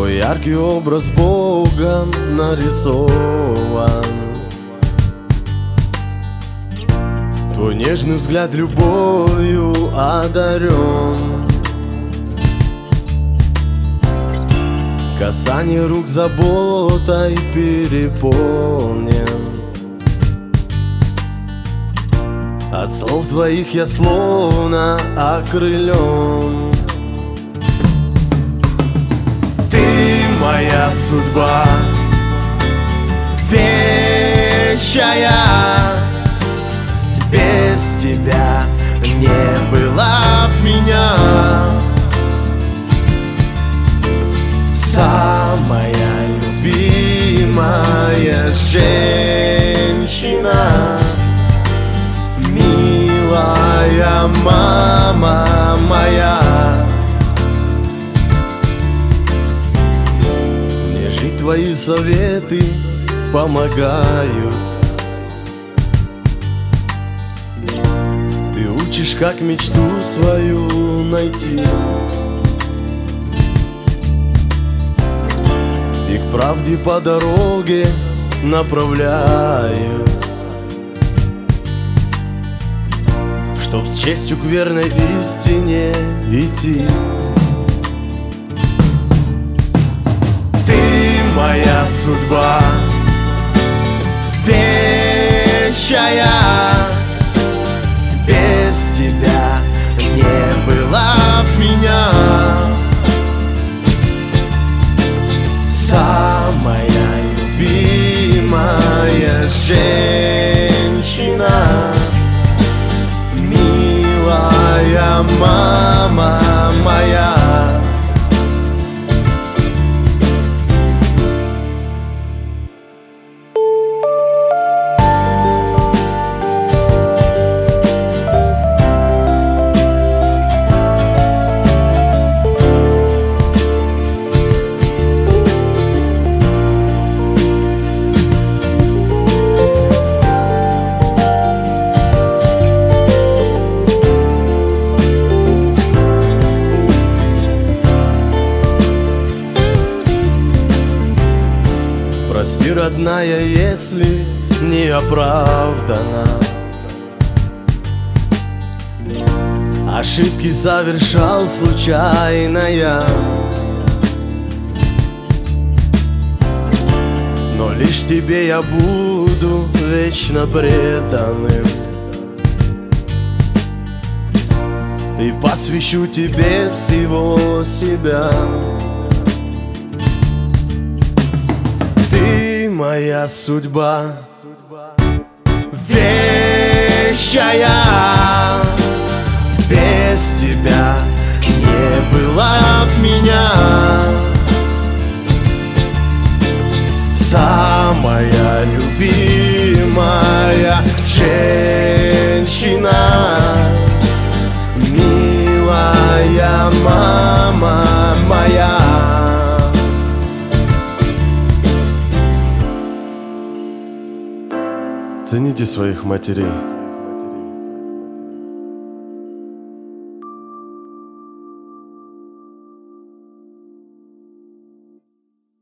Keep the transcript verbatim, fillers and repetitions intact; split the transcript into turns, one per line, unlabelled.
Твой яркий образ Богом нарисован, твой нежный взгляд любовью одарен. Касание рук заботой переполнен. От слов твоих я словно окрылен. Ты моя судьба, вечная. Без тебя не было б меня. Самая любимая женщина, милая мама моя. Мне жить твои советы помогают. Ты учишь, как мечту свою найти и к правде по дороге направляют, чтоб с честью к верной истине идти. Ты моя судьба, вечная. Без тебя не было б меня. Самая любимая женщина, милая мама моя. Прости, родная, если не оправдана. Ошибки совершал случайно я, но лишь тебе я буду вечно преданным и посвящу тебе всего себя. Ты моя судьба, вечная. Без тебя не было б меня. Самая любимая женщина, милая мама моя. Цените своих матерей.